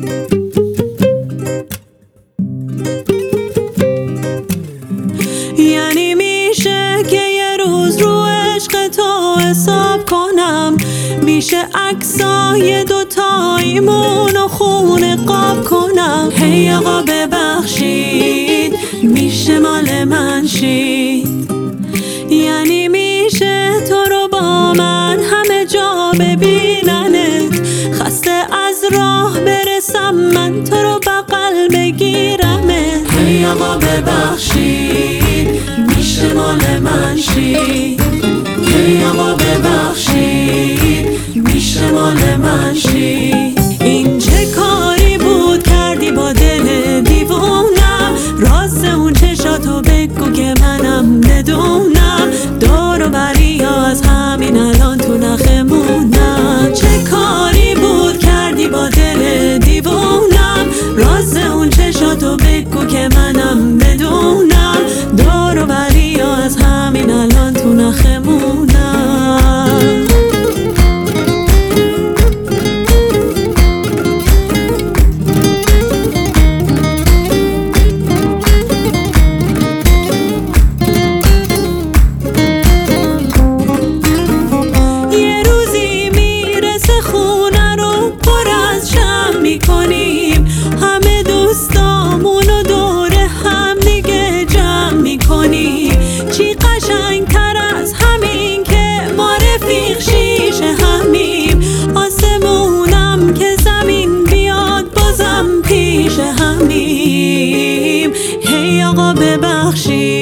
یعنی میشه که یه روز رو عشق تو حساب کنم، میشه عکسای دوتاییمون و خون قاب کنم. هی آقا ببخشید میشه مال من شید، یعنی میشه تو رو با من همه جا ببیننت، خسته از راه برسم من تو رو بغل بگیرمت. هی آقا ببخشید میشه مال من شید، هی آقا ببخشید میشه مال من شید. این چه کاری بود کردی با دل دیوونم، راز اون چشاتو بگو که منم ندونم، دور و بری از همین الان تو نخمونم. چه کاری بود کردی با دل دیوونم، راز اون چشاتو بگو که منم ندونم، دور و بری از همین الان تو نخمونم. میکنیم همه دوستامون رو دور هم دیگه جمع میکنیم، چی قشنگتر از همین که ما رفیق شیشه همیم، آسمونم که زمین بیاد بازم پیش همیم. هی آقا ببخشید